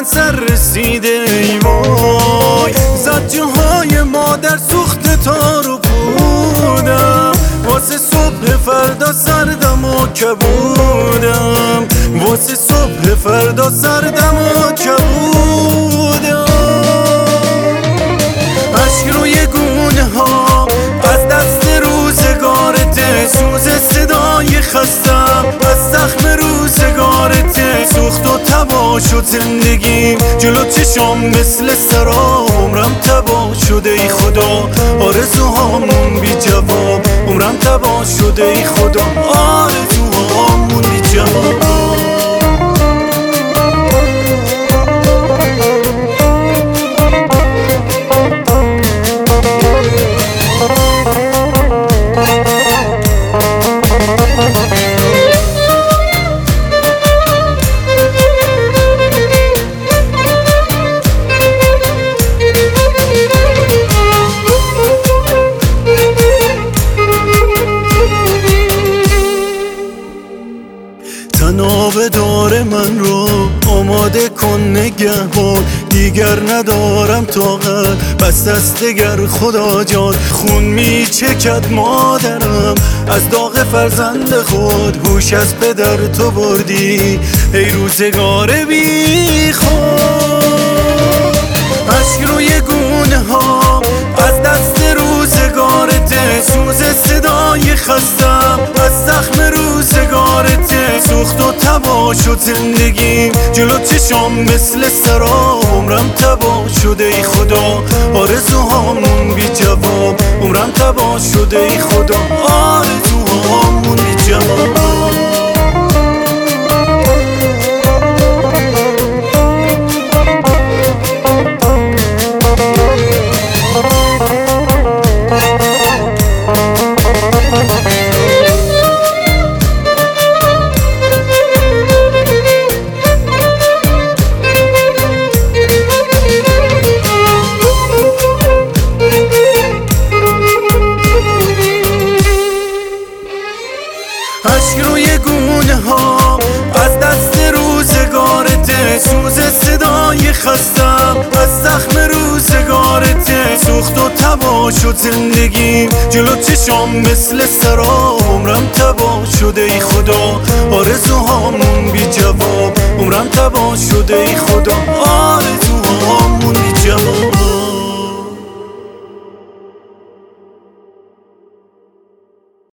سر رسیده ای وای، زد جاهای مادر سوخت تار و پودم، واسه صبح فردا سردم و کبودم، واسه صبح فردا سردم و کبودم. عشق روی گونه ها از دست روزگارته، سوز صدای خستم از زخم روزگارته، سوخت و تبا شد زندگیم جلو چشام مثل سرا، عمرم تبا شده ای خدا، آرزوهامون بی جواب، عمرم تبا شده ای خدا، آرزوهامون بی جواب. تناب دار من رو آماده کن نگهبان، دیگر ندارم طاقت بس است دگر خدا جان، خون می چکد مادرم از داغ فرزند خود، هوش از پدر تو بردی ای روزگار بی خود. عشق روی گونه ها از دست روزگارته، سوز صدای خستم از زخم روزگارته، سوخت و تبا شد زندگیم جلو چشام مثل سرا، عمرم تبا شده ای خدا، آرزوهامون بی جواب، عمرم تبا شده ای خدا، آرزوهامون بی جواب. عشق روی گونه ها از دست روزگارته، سوز صدای خستم از زخم روزگارته، سوخت و تبا شد زندگیم جلو چشام مثل سرا، عمرم تبا شده ای خدا، آرزوهامون بی جواب، عمرم تبا شده ای خدا.